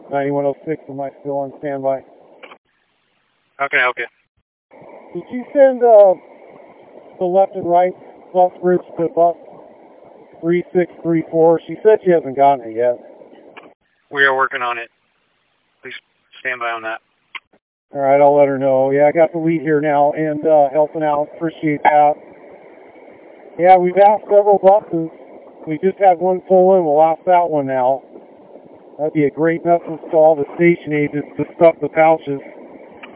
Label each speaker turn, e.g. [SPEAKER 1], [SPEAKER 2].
[SPEAKER 1] 9106, am I still on standby?
[SPEAKER 2] How can I help you?
[SPEAKER 1] Did you send the left and right bus bridge to bus 3634? She said she hasn't gotten it yet.
[SPEAKER 2] We are working on it. Please stand by on that.
[SPEAKER 1] All right, I'll let her know. Yeah, I got the lead here now and helping out. Appreciate that. Yeah, we've asked several buses. We just had one pull in. We'll ask that one now. That'd be a great method to all the station agents to stuff the pouches.